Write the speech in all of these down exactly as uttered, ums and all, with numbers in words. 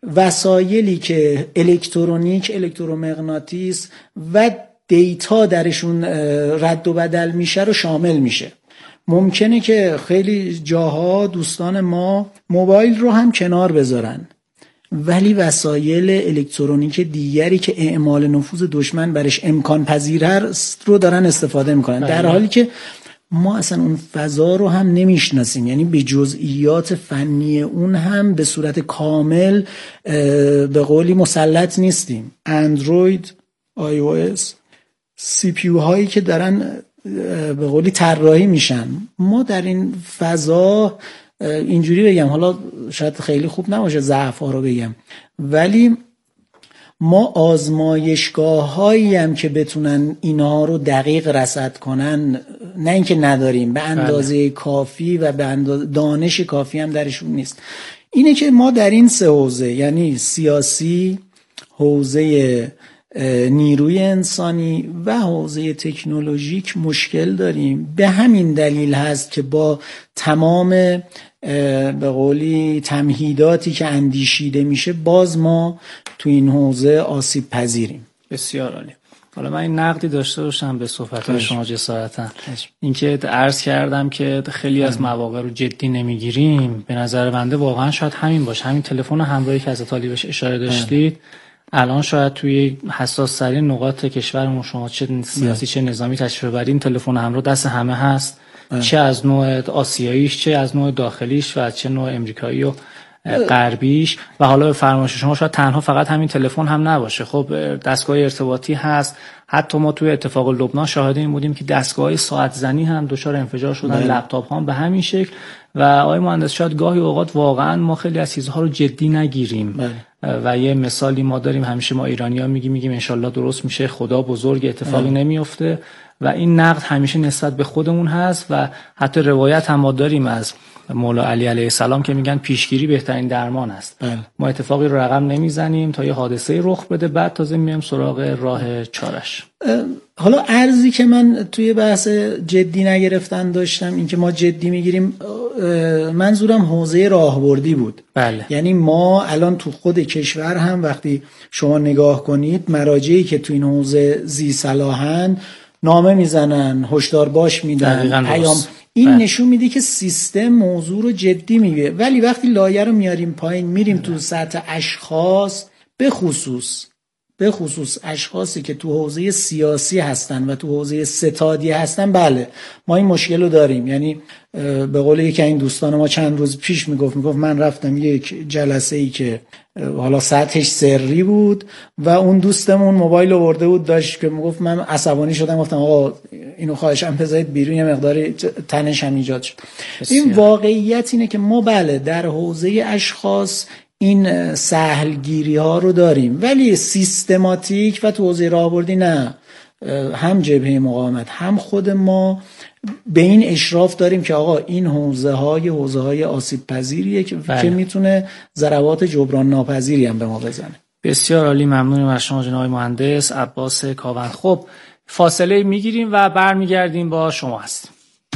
وسایلی که الکترونیک، الکترومغناطیس و دیتا درشون رد و بدل میشه رو شامل میشه. ممکنه که خیلی جاها دوستان ما موبایل رو هم کنار بذارن ولی وسایل الکترونیک دیگری که اعمال نفوذ دشمن برش امکان پذیر است رو دارن استفاده میکنن، در حالی که ما اصلا اون فضا رو هم نمیشناسیم، یعنی به جزئیات فنی اون هم به صورت کامل به قولی مسلط نیستیم. اندروید، آی او اس، سی پی یو هایی که دارن به قولی طراحی میشن، ما در این فضا اینجوری بگم، حالا شاید خیلی خوب نباشه ضعف ها رو بگم، ولی ما آزمایشگاه هایی هم که بتونن اینها رو دقیق رصد کنن نه اینکه نداریم، به اندازه بله. کافی و به اندازه دانش کافی هم درشون نیست. اینه که ما در این سه حوزه، یعنی سیاسی، حوزه نیروی انسانی و حوزه تکنولوژیک مشکل داریم. به همین دلیل هست که با تمام به قولی تمهیداتی که اندیشیده میشه باز ما تو این حوزه آسیب پذیریم. بسیار عالی. حالا من این نقدی داشته باشم به صحبت‌های شما جسارتاً، اینکه عرض کردم که خیلی از مواقع رو جدی نمیگیریم، به نظر بنده واقعا شاید همین باشه، همین تلفن همراهی که از طالبش اشاره داشتید الان شاید توی حساس ترین نقاط کشورمون، شما چه سیاسی چه نظامی تشریف ببرین، تلفن همراه دست همه هست، چه از نوع آسیاییش، چه از نوع داخلیش و چه نوع امریکایی و غربیش. و حالا به فرمایش شما شاید تنها فقط همین تلفن هم نباشه، خب دستگاه ارتباطی هست. حتی ما توی اتفاق لبنان شاهد این بودیم که دستگاه ساعت زنی هم دچار انفجار شدن، لپتاپ ها به همین شکل. و آقای مهندس شاید گاهی اوقات واقعا ما خیلی از چیزها رو جدی نگیریم. بله. و یه مثالی ما داریم، همیشه ما ایرانی‌ها میگیم میگیم انشالله درست میشه، خدا بزرگ، اتفاقی نمیفته. و این نقد همیشه نسبت به خودمون هست. و حتی روایت هم ما داریم از مولا علی علیه السلام که میگن پیشگیری بهترین درمان است. بله. ما اتفاقی رو رقم نمیزنیم تا یه حادثه رخ بده، بعد تازه میایم سراغ راه چارش. حالا عرضی که من توی بحث جدی نگرفتن داشتم، این که ما جدی میگیریم، منظورم حوزه راهبردی بود. بله. یعنی ما الان تو خود کشور هم وقتی شما نگاه کنید، مراجعی که تو این حوزه ذی صلاحن نامه میزنن، هشدار باش میدن، پیام، این بله. نشون میده که سیستم موضوع رو جدی میگه. ولی وقتی لایه رو میاریم پایین، میریم تو سطح اشخاص، به خصوص به خصوص اشخاصی که تو حوزه سیاسی هستن و تو حوزه ستادی هستن، بله ما این مشکل رو داریم. یعنی به قول یکی این دوستان ما چند روز پیش میگفت میگفت من رفتم یک جلسه ای که حالا سطحش سری بود و اون دوستمون موبایل آورده بود داشت که میگفت من عصبانی شدم، گفتم آقا اینو خواهشم بذارید بیرون، یه مقدار تنش هم ایجاد شد. این واقعیت اینه که ما بله در حوزه اشخاص این سهلگیری ها رو داریم، ولی سیستماتیک و تو حوزه راهبردی نه. هم جبهه مقاومت هم خود ما به این اشراف داریم که آقا این حوزه های حوزه های آسیب پذیریه که, که میتونه ضربات جبران ناپذیری هم به ما بزنه. بسیار عالی، ممنونم از شما جناب مهندس عباس کاوند. خب فاصله میگیریم و برمیگردیم با شما هستیم.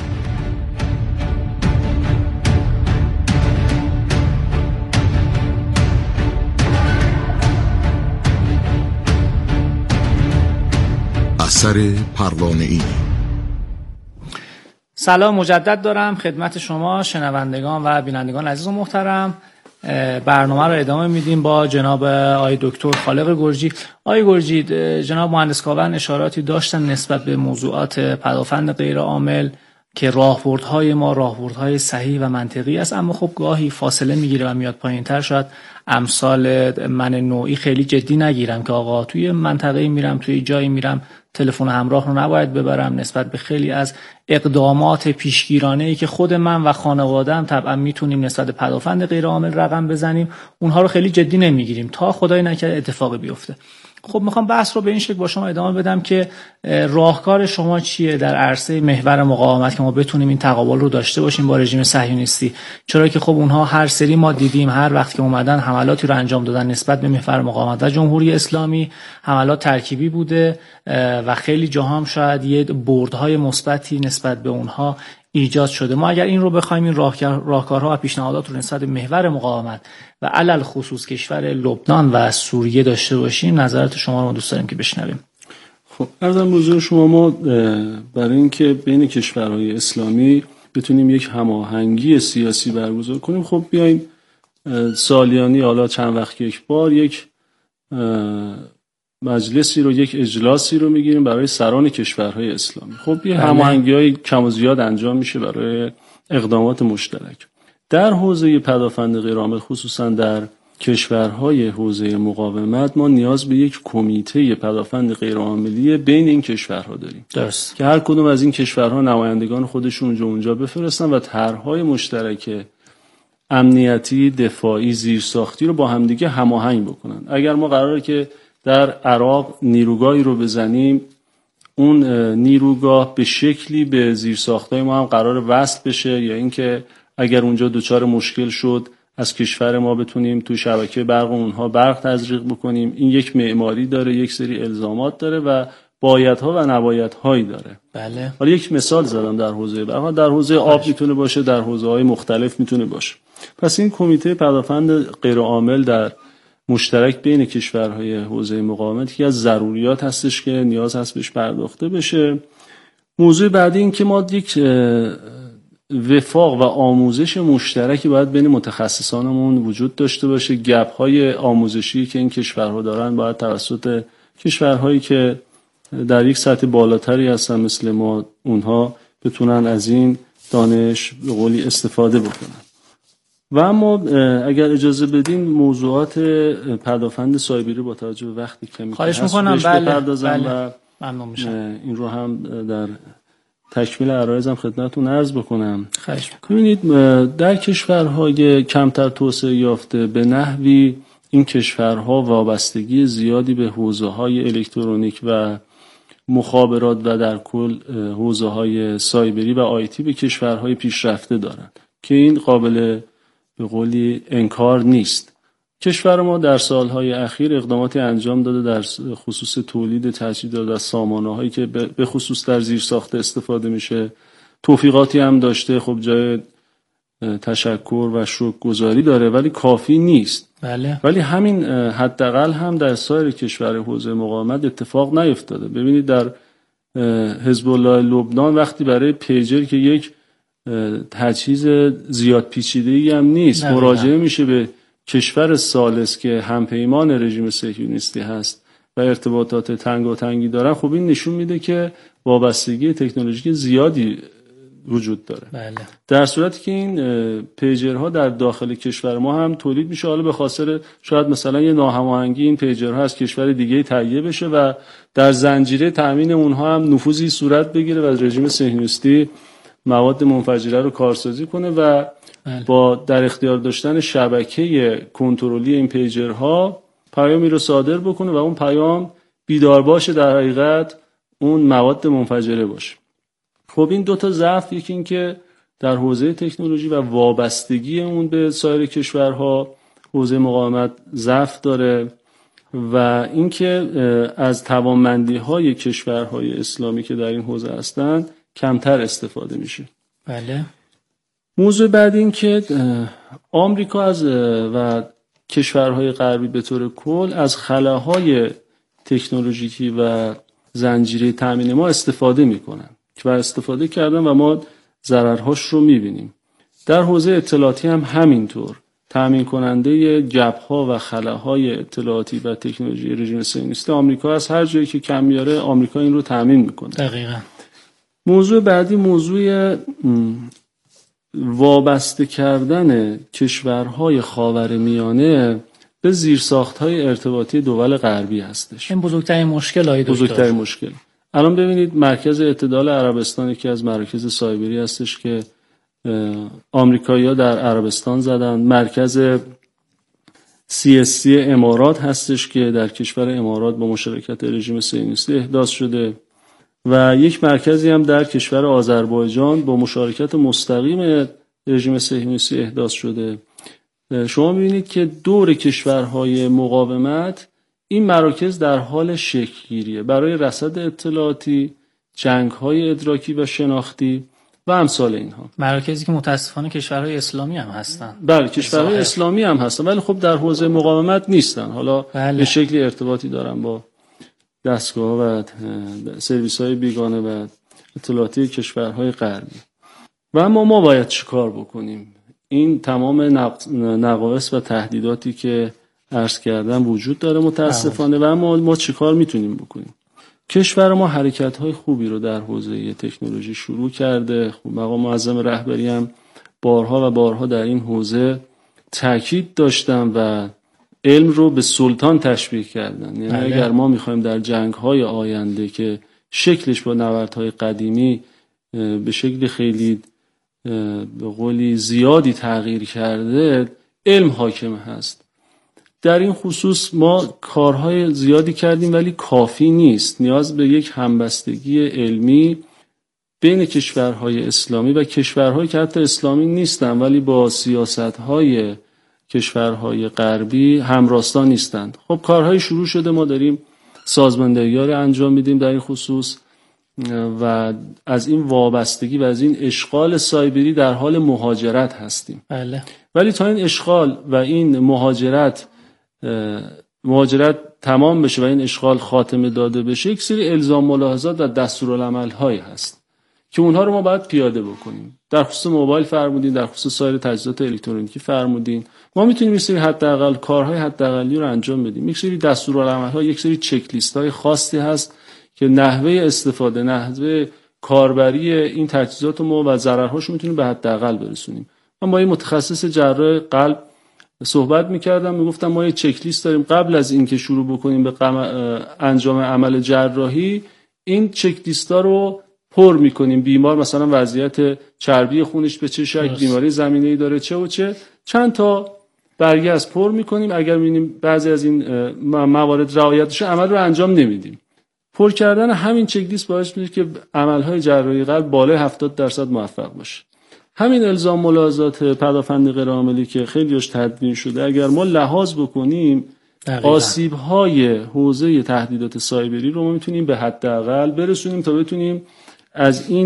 اثر پروانه‌ای. سلام مجدد دارم خدمت شما شنوندگان و بینندگان عزیز و محترم. برنامه رو ادامه میدیم با جناب آقای دکتر خالق گرجی. آقای گرجی، جناب مهندس کاوند اشاراتی داشتن نسبت به موضوعات پدافند غیر عامل که راهبردهای ما راهبردهای صحیح و منطقی است، اما خب گاهی فاصله میگیره و میاد پایین‌تر. شاید امثال من نوعی خیلی جدی نگیرم که آقا توی منطقه‌ای میرم، توی جایی میرم، تلفن همراه رو نباید ببرم. نسبت به خیلی از اقدامات پیشگیرانه‌ای که خود من و خانواده‌ام طبعا میتونیم نسبت به پدافند غیر عامل رقم بزنیم، اونها رو خیلی جدی نمیگیریم تا خدای نکرده اتفاقی بیفته. خب میخوام بحث رو به این شکل با شما ادامه بدم که راهکار شما چیه در عرصه محور مقاومت که ما بتونیم این تقابل رو داشته باشیم با رژیم صهیونیستی، چرا که خب اونها هر سری ما دیدیم هر وقت که اومدن حملاتی رو انجام دادن نسبت به محور مقاومت و جمهوری اسلامی، حملات ترکیبی بوده و خیلی جاها هم شاید یه بردهای مثبتی نسبت به اونها ایجاد شده. ما اگر این رو بخوایم این راهکارها و پیشنهادات رو نسبت به محور مقاومت و علل خصوص کشور لبنان و سوریه داشته باشیم، نظرات شما رو دوست داریم که بشنویم. خب عرضم حضور شما، ما برای اینکه بین کشورهای اسلامی بتونیم یک هماهنگی سیاسی برگزار کنیم، خب بیایم سالیانی حالا چند وقت یک بار یک مجلسی رو، یک اجلاسی رو میگیریم برای سران کشورهای اسلامی. خب یه هماهنگی‌های کم و زیاد انجام میشه برای اقدامات مشترک در حوزه پدافند غیرعامل، خصوصا در کشورهای حوزه مقاومت. ما نیاز به یک کمیته پدافند غیرعاملی بین این کشورها داریم. درست. که هر کدوم از این کشورها نمایندگان خودشون اونجا اونجا بفرستن و طرح‌های مشترک امنیتی، دفاعی، زیرساختی رو با همدیگه هماهنگ بکنن. اگر ما قراره که در عراق نیروگاهی رو بزنیم، اون نیروگاه به شکلی به زیرساختای ما هم قرار وصل بشه، یا اینکه اگر اونجا دچار مشکل شد از کشور ما بتونیم تو شبکه برق اونها برق تزریق بکنیم. این یک معماری داره، یک سری الزامات داره و بایدها و نبایدهایی داره. بله. حالا یک مثال زدم در حوزه برق، در حوزه آب میتونه باشه، در حوزه‌های مختلف میتونه باشه. پس این کمیته پدافند غیرعامل در مشترک بین کشورهای حوزه مقاومت که از ضروریات هستش که نیاز هست بهش پرداخته بشه. موضوع بعدی این که ما یک وفاق و آموزش مشترکی باید بین متخصصانمون وجود داشته باشه. گپ‌های آموزشی که این کشورها دارن باید توسط کشورهایی که در یک سطح بالاتری هستن مثل ما، اونها بتونن از این دانش به قولی استفاده بکنن. و اما اگر اجازه بدین موضوعات پدافند سایبری با توجه به وقتی کمی خواهش میکنم. بله بله. و ممنون میشم. این رو هم در تکمیل عرایزم خدمتتون عرض بکنم. خواهش میکنم. ببینید در کشورهای کمتر توسعه یافته به نحوی این کشورها وابستگی زیادی به حوزه‌های الکترونیک و مخابرات و در کل حوزه‌های سایبری و آیتی به کشورهای پیشرفته دارند که این قابل به قولی انکار نیست. کشور ما در سالهای اخیر اقداماتی انجام داده در خصوص تولید تجهیزات و سامانه‌هایی که به خصوص در زیرساخت استفاده میشه. توفیقاتی هم داشته، خب جای تشکر و شکرگزاری داره، ولی کافی نیست. بله. ولی همین حداقل هم در سایر کشور حوزه مقاومت اتفاق نیفتاده. ببینید در حزب الله لبنان وقتی برای پیجر که یک تجهیز زیاد پیچیده‌ای هم نیست نه مراجعه میشه به کشور ثالث که همپیمان رژیم صهیونیستی هست و ارتباطات تنگاتنگی دارن، خب این نشون میده که وابستگی تکنولوژیک زیادی وجود داره. بله. در صورتی که این پیجرها در داخل کشور ما هم تولید میشه، حالا به خاطر شاید مثلا یه ناهماهنگی این پیجرها از کشور دیگه تهیه بشه و در زنجیره تامین اونها هم نفوذی صورت بگیره و از رژیم صهیونیستی مواد منفجره رو کارسازی کنه و بله. با در اختیار داشتن شبکه کنترلی این پیجرها پیامی رو صادر بکنه و اون پیام بیدار باشه در حقیقت اون مواد منفجره باشه. خب این دو تا ضعف، یکی این که در حوزه تکنولوژی و وابستگی اون به سایر کشورها حوزه مقاومت ضعف داره و اینکه از توانمندی‌های کشورهای اسلامی که در این حوزه هستند کمتر استفاده میشه. بله. موضوع بعد این که آمریکا از و کشورهای غربی به طور کل از خلاهای تکنولوژیکی و زنجیره تامین ما استفاده میکنن و استفاده کردن و ما ضررهاش رو میبینیم. در حوزه اطلاعاتی هم همینطور. تامین کننده گپ‌ها و خلاهای اطلاعاتی و تکنولوژی رژیم صهیونیستی آمریکا از هر جایی که کم میاره آمریکا این رو تامین میکنه. دقیقاً. موضوع بعدی موضوع وابسته کردن کشورهای خاورمیانه به زیرساخت‌های ارتباطی دول غربی هستش. این بزرگترین مشکل های دکتر. بزرگترین مشکل. الان ببینید مرکز اعتدال عربستان که از مراکز سایبری هستش که آمریکایی‌ها در عربستان زدن. مرکز سی اس سی امارات هستش که در کشور امارات با مشارکت رژیم صهیونیستی احداث شده و یک مرکزی هم در کشور آذربایجان با مشارکت مستقیم رژیم صهیونیستی احداث شده. شما می‌بینید که دور کشورهای مقاومت این مراکز در حال شکل‌گیریه برای رصد اطلاعاتی، جنگ‌های ادراکی و شناختی و امثال اینها. مراکزی که متاسفانه کشورهای اسلامی هم هستن. بله کشورهای اسلامی هم هستن ولی خب در حوزه مقاومت نیستن. حالا بله. به شکلی ارتباطی دارن با دستگاه و سرویس‌های بیگانه و اطلاعاتی کشورهای غربی. و اما ما باید چیکار بکنیم؟ این تمام نقایص و تهدیداتی که عرض کردم وجود داره متاسفانه و اما ما چیکار میتونیم بکنیم؟ کشور ما حرکت‌های خوبی رو در حوزه تکنولوژی شروع کرده. خب مقام معظم رهبری هم بارها و بارها در این حوزه تاکید داشتن و علم رو به سلطان تشبیه کردن. یعنی بله. اگر ما می‌خوایم در جنگ‌های آینده که شکلش با نبردهای قدیمی به شکل خیلی به قولی زیادی تغییر کرده، علم حاکم هست. در این خصوص ما کارهای زیادی کردیم ولی کافی نیست. نیاز به یک همبستگی علمی بین کشورهای اسلامی و کشورهایی که حتی اسلامی نیستن ولی با سیاستهای کشورهای غربی همراستا نیستند. خب کارهای شروع شده، ما داریم سازماندهی‌ها رو انجام میدیم در این خصوص و از این وابستگی و از این اشغال سایبری در حال مهاجرت هستیم. بله. ولی تا این اشغال و این مهاجرت مهاجرت تمام بشه و این اشغال خاتمه داده بشه، یک سری الزام ملاحظات و دستورالعمل‌هایی هست که اونها رو ما باید پیاده بکنیم. در خصوص موبایل فرمودین، در خصوص سایر تجهیزات الکترونیکی فرمودین. ما میتونیم یک سری حداقل کارهای حداقلی رو انجام بدیم. یک سری دستورالعمل‌ها، یک سری چک لیست‌های خاصی هست که نحوه استفاده، نحوه کاربری این تجهیزات ما و ضررهاش رو میتونیم به حداقل برسونیم. من با این متخصص جراح قلب صحبت میکردم، میگفتم ما یه چک لیست داریم قبل از اینکه شروع بکنیم به انجام عمل جراحی، این چک لیستا رو پر میکنیم. بیمار مثلا وضعیت چربی خونش به چه شکل، بیماری زمینه‌ای داره چه و چه، چند تا برگه از پر میکنیم. اگر میبینیم بعضی از این موارد رعایت بشه، عمل رو انجام نمیدیم. پر کردن همین چک لیست باعث میشه که عملهای جراحی قلب بالای هفتاد درصد موفق باشه. همین الزام ملاحظات پدافند غیرعاملی که خیلیش تدوین شده، اگر ما لحاظ بکنیم آسیب‌های حوزه تهدیدات سایبری رو ما میتونیم به حداقل برسونیم تا بتونیم از این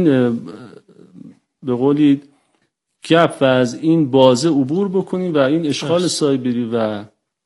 به قولی گپ و از این بازه عبور بکنیم و این اشغال سایبری و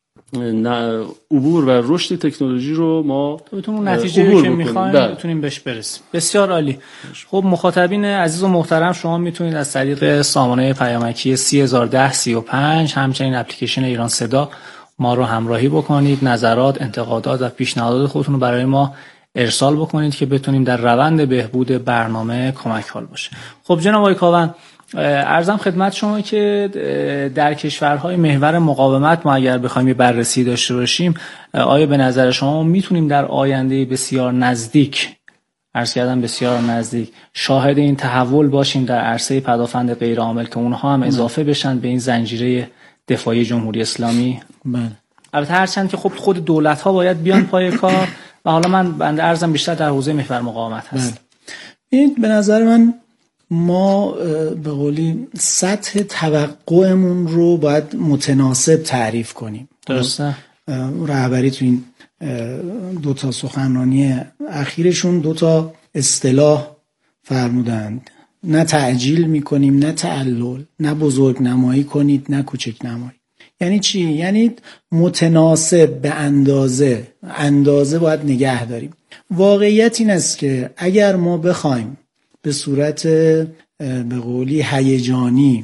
عبور و رشد تکنولوژی رو ما بتونیم نتیجه که می‌خوایم بتونیم بهش برسیم. بسیار عالی. خب مخاطبین عزیز و محترم، شما میتونید از طریق سامانه پیامکی سی هزار و ده سی و پنج همچنین اپلیکیشن ایران صدا ما رو همراهی بکنید، نظرات، انتقادات و پیشنهادات خودتون رو برای ما ارسال بکنید که بتونیم در روند بهبود برنامه کمک حال باشه. خب جناب آقای کاوه، عرضم خدمت شما که در کشورهای محور مقاومت ما اگر بخوایم یه بررسی داشته باشیم، آیا به نظر شما میتونیم در آینده بسیار نزدیک، عرض کردم بسیار نزدیک، شاهد این تحول باشیم در عرصه پدافند غیرعامل که اونها هم اضافه بشن به این زنجیره دفاعی جمهوری اسلامی؟ بله. البته هرچند که خب خود دولت ها باید بیان پای کار و حالا من بنده عرضم بیشتر در حوزه محور مقاومت هست. این به نظر من ما به قولی سطح توقعمون رو باید متناسب تعریف کنیم. درسته. رهبری تو این دو تا سخنرانی اخیرشون دو تا اصطلاح فرمودند: نه تعجیل میکنیم، نه تعلل، نه بزرگ نمایی کنید، نه کوچک نمایی. یعنی چی؟ یعنی متناسب، به اندازه اندازه باید نگه داریم. واقعیت این است که اگر ما بخوایم به صورت به قولی هیجانی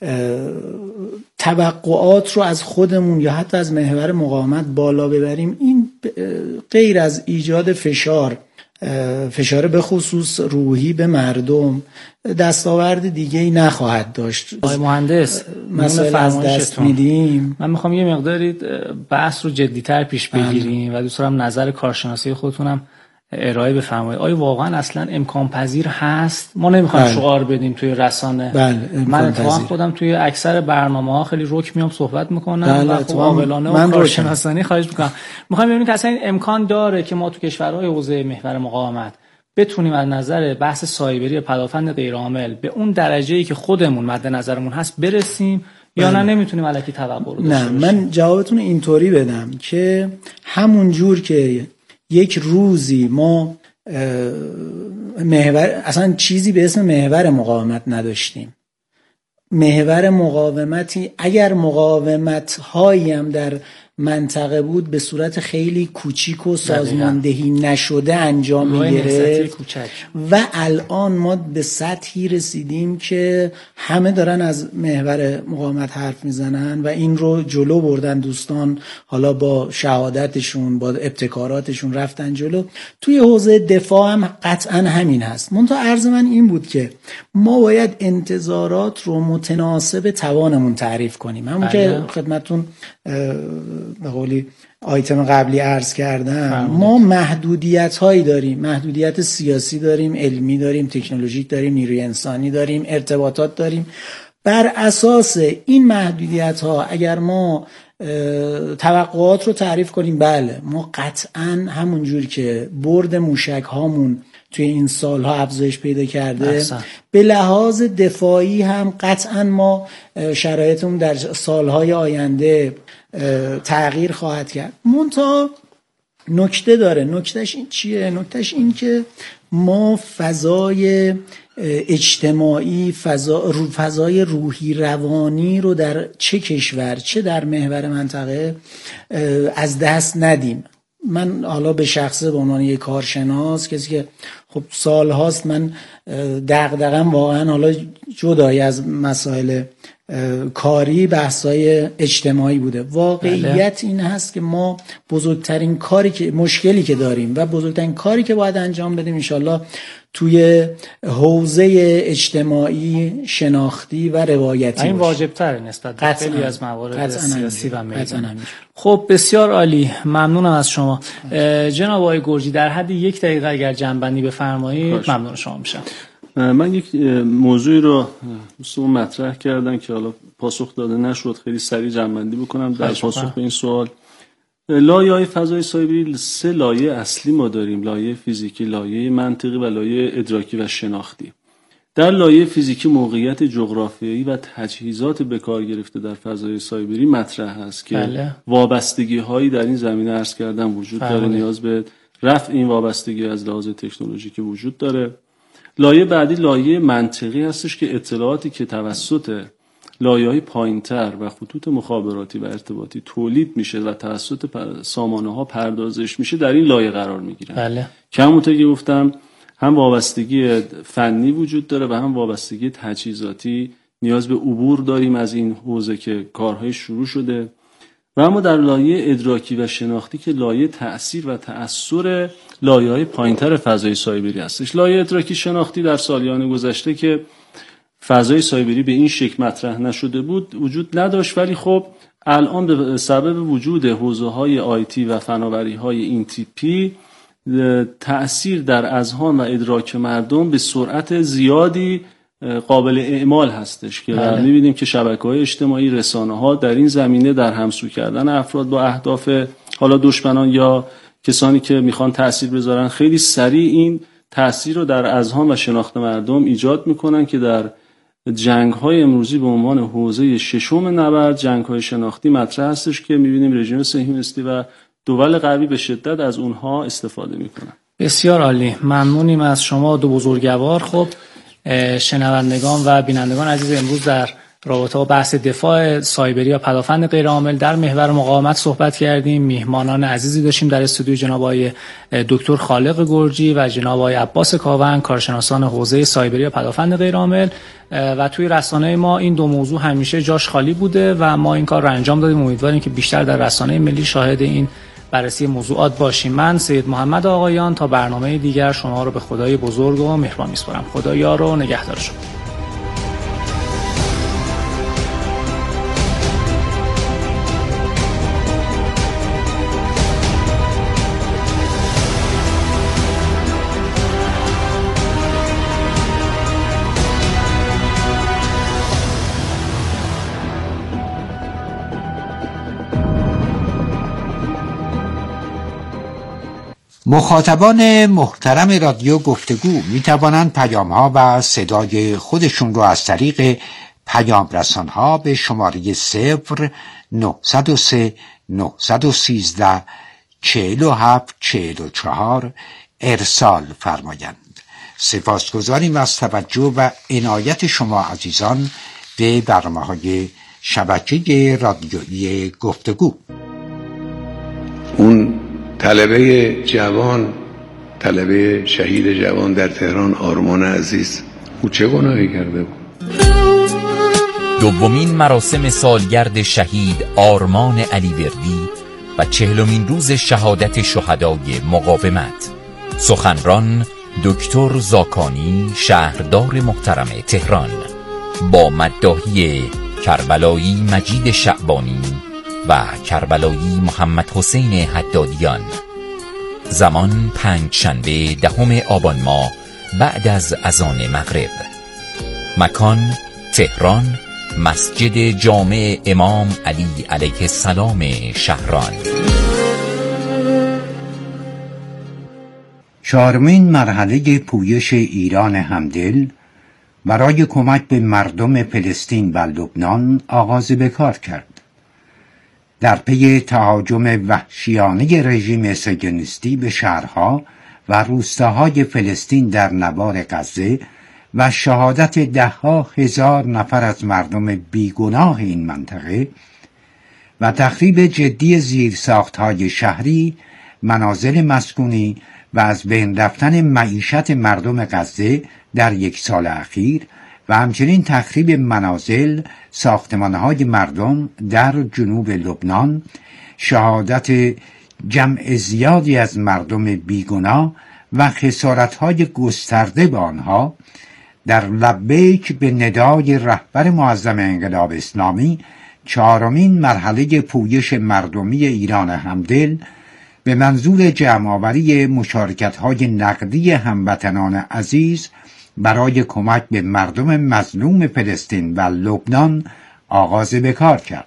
توقعات رو از خودمون یا حتی از محور مقاومت بالا ببریم، این غیر از ایجاد فشار فشار به خصوص روحی به مردم دستاورد دیگه ای نخواهد داشت. آقای مهندس، مثلا از دست میدیم. من میخوام یه مقداری بحث رو جدی‌تر پیش بگیریم و دوست دارم نظر کارشناسی خودتونم ارائه بفرمایید. آیا واقعا اصلا امکان پذیر هست؟ ما نمیخوایم بله. شعار بدیم توی رسانه. بله. من اتفاقا خودم توی اکثر برنامه‌ها خیلی رک میام صحبت میکنم بله. و خب عاقلانه و کارشناسانه خواهش میکنم. میخوایم ببینیم که اصلا این امکان داره که ما تو کشورهای حوزه محور مقاومت بتونیم از نظر بحث سایبری پدافند غیرعامل به اون درجه‌ای که خودمون مد نظرمون هست برسیم یا نه نمیتونیم الکی توقع رو داشته باشیم؟ نه، من جوابتون اینطوری بدم که همون جور که یک روزی ما محور اصلا چیزی به اسم محور مقاومت نداشتیم. محور مقاومتی اگر مقاومت هایی هم در منطقه بود به صورت خیلی کوچیک و سازماندهی نشده انجام می‌گرفت و الان ما به سطحی رسیدیم که همه دارن از محور مقاومت حرف میزنن و این رو جلو بردن دوستان، حالا با شهادتشون با ابتکاراتشون رفتن جلو. توی حوزه دفاع هم قطعا همین هست. منتها عرض من این بود که ما باید انتظارات رو متناسب توانمون تعریف کنیم. همون که خدمتتون به قولی آیتم قبلی عرض کردم، ما محدودیت هایی داریم، محدودیت سیاسی داریم، علمی داریم، تکنولوژیک داریم، نیروی انسانی داریم، ارتباطات داریم. بر اساس این محدودیت ها اگر ما توقعات رو تعریف کنیم، بله ما قطعا همون جور که برد موشک هامون توی این سالها افزایش پیدا کرده احسن. به لحاظ دفاعی هم قطعا ما شرایطمون در سالهای آینده تغییر خواهد کرد. منتها نکته داره. نکتهش این چیه؟ نکتهش این که ما فضای اجتماعی، فضا، فضای روحی روانی رو در چه کشور چه در محور منطقه از دست ندیم. من حالا به شخصه به عنوان یک کارشناس، کسی که خب سال هاست من دغدغه‌ام واقعا حالا جدای از مسائل کاری بحثای اجتماعی بوده. واقعیت بله. این هست که ما بزرگترین کاری که مشکلی که داریم و بزرگترین کاری که باید انجام بدیم انشالله توی حوزه اجتماعی، شناختی و روایتی این واجب‌تره نسبت به خیلی از موارد سیاسی و میدانی. خب بسیار عالی، ممنونم از شما جناب آقای گرجی. در حد یک دقیقه اگر جنبندی بفرمایید ممنون شما میشم. من یک موضوعی رو دوستان مطرح کردن که حالا پاسخ داده نشد، خیلی سریع جنبندی بکنم در پاسخ به این سوال. لایه‌های فضای سایبری سه لایه اصلی ما داریم: لایه فیزیکی، لایه منطقی و لایه ادراکی و شناختی. در لایه فیزیکی موقعیت جغرافیایی و تجهیزات به کار گرفته در فضای سایبری مطرح است که بله. وابستگی‌هایی در این زمینه عرض کردم وجود بله. داره، نیاز به رفع این وابستگی از لحاظ تکنولوژیکی وجود داره. لایه بعدی لایه منطقی هستش که اطلاعاتی که توسط لایه‌های پایین‌تر و خطوط مخابراتی و ارتباطی تولید میشه و توسط سامانه‌ها پردازش میشه در این لایه قرار میگیرن. بله. که همونطور که گفتم هم وابستگی فنی وجود داره و هم وابستگی تجهیزاتی. نیاز به عبور داریم از این حوزه که کارهای شروع شده. و اما در لایه ادراکی و شناختی که لایه تأثیر و تأثیر لایه‌های پایین‌تر فضای سایبری هستش. لایه ادراکی شناختی در سالیان گذشته که فضای سایبری به این شکل مطرح نشده بود وجود نداشت، ولی خب الان به سبب وجود حوزه‌های آیتی و فناوری‌های این تیپی تأثیر در اذهان و ادراک مردم به سرعت زیادی قابل اعمال هستش که بله. می‌بینیم که شبکه‌های اجتماعی، رسانه‌ها در این زمینه در همسو کردن افراد با اهداف حالا دشمنان یا کسانی که میخوان تأثیر بذارن خیلی سریع این تأثیر رو در اذهان و شناخت مردم ایجاد میکنن که در جنگ‌های امروزی به عنوان حوزه ششم نبرد جنگ‌های شناختی مطرح هستش که می‌بینیم رژیم صهیونیستی و دول غربی به شدت از اونها استفاده میکنن. بسیار عالی، ممنونیم از شما دو بزرگوار. خب شنوندگان و بینندگان عزیز، امروز در رابطه با بحث دفاع سایبری یا پدافند غیرعامل در محور مقاومت صحبت کردیم. میهمانان عزیزی داشتیم در استودیو، جناب آقای دکتر خالق گرجی و جناب آقای عباس کاون، کارشناسان حوزه سایبری یا پدافند غیرعامل. و توی رسانه ما این دو موضوع همیشه جاش خالی بوده و ما این کار رو انجام دادیم. امیدواریم که بیشتر در رسانه ملی شاهد این بررسی موضوعات باشیم. من سید محمد آقایان تا برنامه دیگر شما رو به خدای بزرگ و مهربان میسپارم. خدا یار و نگهدار شما. مخاطبان محترم رادیو گفتگو می توانند پیام ها و صدای خودشون رو از طریق پیام رسان ها به شماره صفر نهصد و سه نهصد و سیزده چهل و هفت چهل و چهار ارسال فرمایند. سپاسگزاریم از توجه و عنایت شما عزیزان به برنامه‌های شبکه رادیویی گفتگو. اون طلبه جوان، طلبه شهید جوان در تهران، آرمان عزیز، او چه گناهی کرده بود؟ دومین مراسم سالگرد شهید آرمان علیوردی و چهلمین روز شهادت شهدای مقاومت. سخنران دکتر زاکانی، شهردار محترم تهران، با مداحی کربلایی مجید شعبانی و کربلایی محمد حسین حدادیان. زمان پنجشنبه دهم آبان ماه بعد از اذان مغرب. مکان تهران، مسجد جامع امام علی علیه السلام شهران. چهارمین مرحله پویش ایران همدل برای کمک به مردم فلسطین و لبنان آغاز به کار کرد. در پی تهاجم وحشیانه رژیم صهیونیستی به شهرها و روستاهای فلسطین در نوار غزه و شهادت دهها هزار نفر از مردم بیگناه این منطقه و تخریب جدی زیرساختهای شهری، منازل مسکونی و از بین رفتن معیشت مردم غزه در یک سال اخیر و همچنین تخریب منازل، ساختمانهای مردم در جنوب لبنان، شهادت جمع زیادی از مردم بیگناه و خسارتهای گسترده به آنها، در لبیک به ندای رهبر معظم انقلاب اسلامی، چهارمین مرحله پویش مردمی ایران همدل به منظور جمع‌آوری مشارکت‌های نقدی هموطنان عزیز برای کمک به مردم مظلوم فلسطین و لبنان آغاز به کار کرد.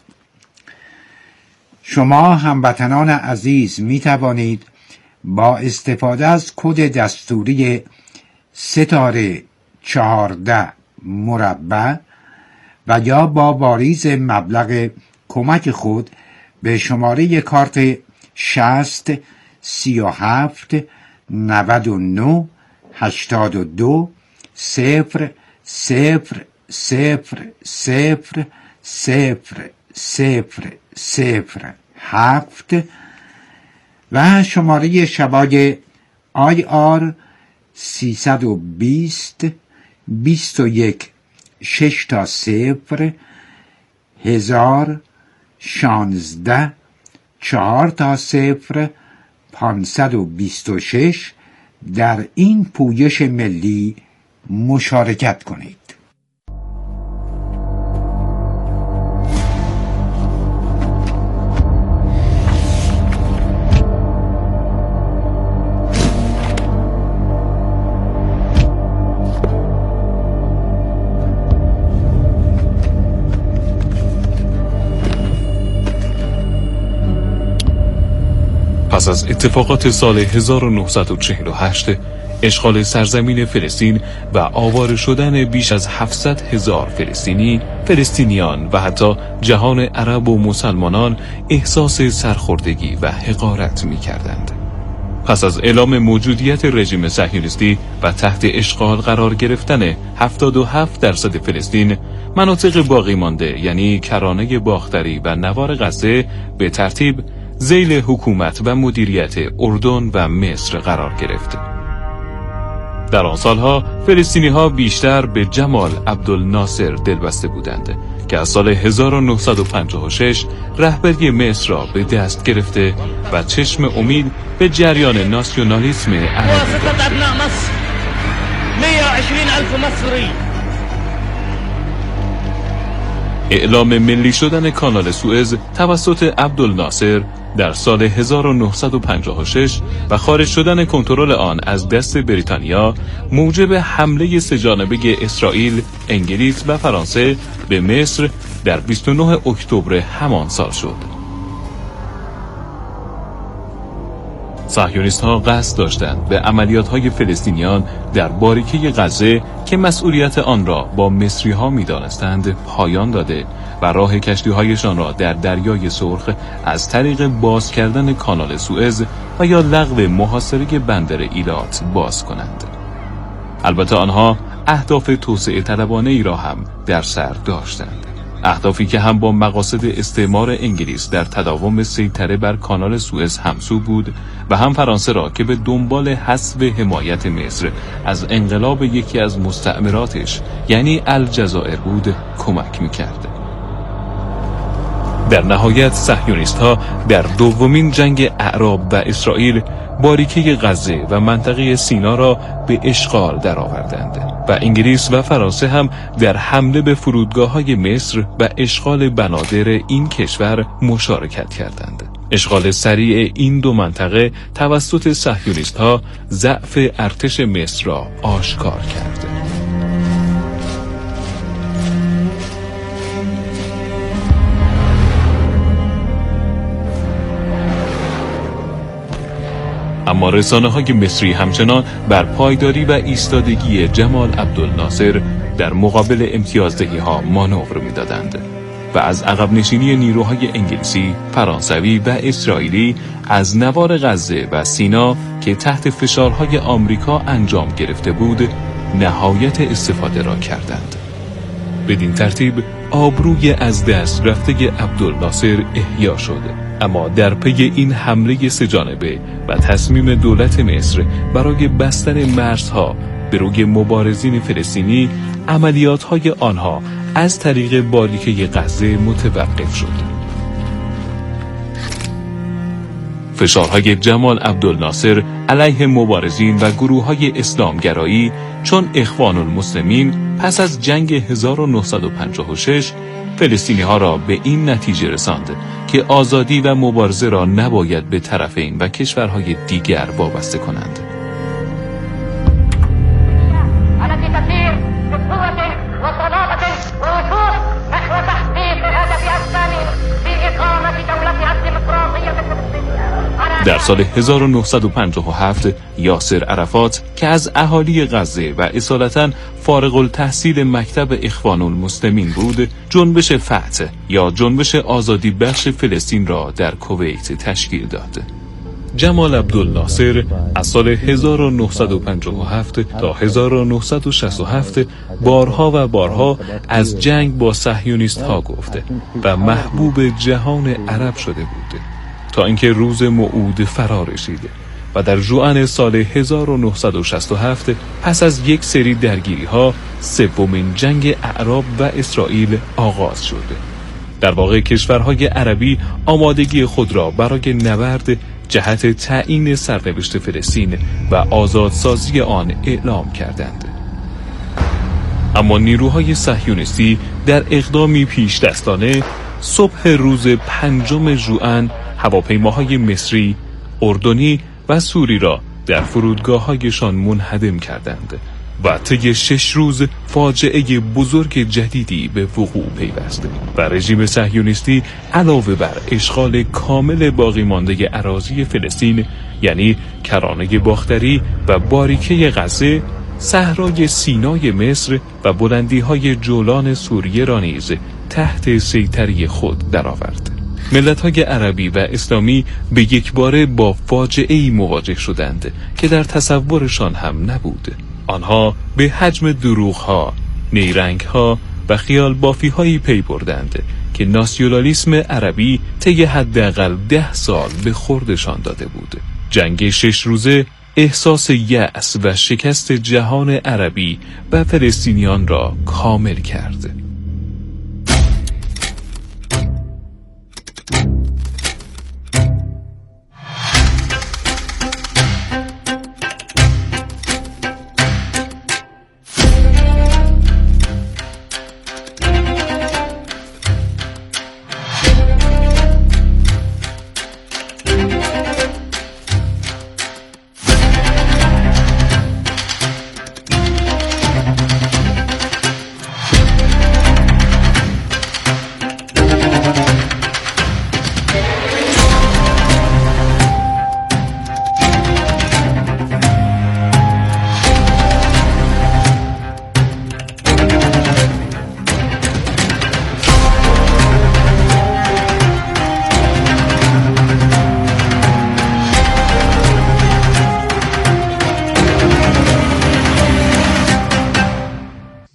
شما هموطنان عزیز می توانید با استفاده از کد دستوری ستاره چهارده مربع و یا با واریز مبلغ کمک خود به شماره کارت شصت سی و هفت نود و نه هشتاد و دو صفر صفر صفر صفر صفر صفر صفر هفت و شماره شبای آی آر سیصد و بیست بیست و یک شش تا صفر هزار شانزده چهار تا صفر پانصد و بیست و شش در این پویش ملی مشارکت کنید. پس از اتفاقات سال هزار و نهصد و چهل و هشت، اشغال سرزمین فلسطین و آواره شدن بیش از هفتصد هزار فلسطینی، فلسطینیان و حتی جهان عرب و مسلمانان احساس سرخوردگی و حقارت می کردند. پس از اعلام موجودیت رژیم صهیونیستی و تحت اشغال قرار گرفتن هفتاد و هفت درصد فلسطین، مناطق باقی مانده یعنی کرانه باختری و نوار غزه به ترتیب ذیل حکومت و مدیریت اردن و مصر قرار گرفت. در آن سالها فلسطینی ها بیشتر به جمال عبدالناصر دلبسته بودند که از سال هزار و نهصد و پنجاه و شش رهبری مصر را به دست گرفته و چشم امید به جریان ناسیونالیسم عربی داشت. اعلام ملی شدن کانال سوئز توسط عبدالناصر در سال هزار و نهصد و پنجاه و شش و خارج شدن کنترل آن از دست بریتانیا موجب حمله سه‌جانبه اسرائیل، انگلیس و فرانسه به مصر در بیست و نه اکتبر همان سال شد. صهیونیست‌ها قصد داشتند به عملیات‌های فلسطینیان در باریکه غزه که مسئولیت آن را با مصری‌ها می‌دانستند پایان داده و راه کشتی‌هایشان را در دریای سرخ از طریق باز کردن کانال سوئز و یا لغو محاصره بندر ایلات باز کنند. البته آنها اهداف توسعه طلبانه ای را هم در سر داشتند، اهدافی که هم با مقاصد استعمار انگلیس در تداوم سیطره بر کانال سوئز همسو بود و هم فرانسه را که به دنبال حذف حمایت مصر از انقلاب یکی از مستعمراتش یعنی الجزایر بود کمک می‌کرد. در نهایت صهیونیست‌ها در دومین جنگ اعراب و اسرائیل باریکه غزه و منطقه سینا را به اشغال درآوردند و انگلیس و فرانسه هم در حمله به فرودگاه‌های مصر و اشغال بنادر این کشور مشارکت کردند. اشغال سریع این دو منطقه توسط صهیونیست‌ها ضعف ارتش مصر را آشکار کرد. اما رسانه‌های مصری همچنان بر پایداری و ایستادگی جمال عبدالناصر در مقابل امتیازدهی‌ها مانور می‌دادند و از عقب نشینی نیروهای انگلیسی، فرانسوی و اسرائیلی از نوار غزه و سینا که تحت فشارهای آمریکا انجام گرفته بود، نهایت استفاده را کردند. بدین ترتیب آبروی از دست رفته عبدالناصر احیا شد. اما در پی این حمله سه‌جانبه و تصمیم دولت مصر برای بستن مرزها به روی مبارزین فلسطینی، عملیات‌های آنها از طریق باریکه غزه متوقف شد. فشارهای جمال عبدالناصر علیه مبارزین و گروه‌های اسلامگرایی چون اخوان المسلمین پس از جنگ هزار و نهصد و پنجاه و شش فلسطینی‌ها را به این نتیجه رساند که آزادی و مبارزه را نباید به طرفین و کشورهای دیگر وابسته کنند. در سال هزار و نهصد و پنجاه و هفت یاسر عرفات که از اهالی غزه و اصالتاً فارغ التحصیل مکتب اخوان المسلمین بود، جنبش فتح یا جنبش آزادی بخش فلسطین را در کویت تشکیل داد. جمال عبدالناصر از سال هزار و نهصد و پنجاه و هفت تا هزار و نهصد و شصت و هفت بارها و بارها از جنگ با صهیونیست ها گفته و محبوب جهان عرب شده بود تا اینکه روز موعود فرا رسید و در ژوئن سال هزار و نهصد و شصت و هفت پس از یک سری درگیری ها سومین جنگ اعراب و اسرائیل آغاز شد. در واقع کشورهای عربی آمادگی خود را برای نبرد جهت تعیین سرنوشت فلسطین و آزادسازی آن اعلام کردند. اما نیروهای صهیونیستی در اقدامی پیش دستانه صبح روز پنجم ژوئن هواپیماهای مصری، اردنی و سوری را در فرودگاه‌هایشان منهدم کردند و طی شش روز فاجعه بزرگ جدیدی به وقوع پیوست و رژیم صهیونیستی علاوه بر اشغال کامل باقی مانده اراضی فلسطین یعنی کرانه باختری و باریکه غزه، صحرای سینای مصر و بلندی‌های جولان سوریه را نیز تحت سیطره خود درآورد. ملت‌های عربی و اسلامی به یک باره با فاجعه‌ای مواجه شدند که در تصورشان هم نبود. آنها به حجم دروغ‌ها، نیرنگ‌ها و خیال بافی‌هایی پی بردند که ناسیونالیسم عربی طی حداقل ده سال به خوردشان داده بود. جنگ شش روزه احساس یأس و شکست جهان عربی و فلسطینیان را کامل کرد.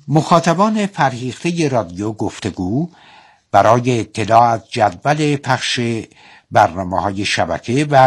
مخاطبان فرهیخته رادیو گفتگو برای اطلاع از جدول پخش برنامه‌های شبکه و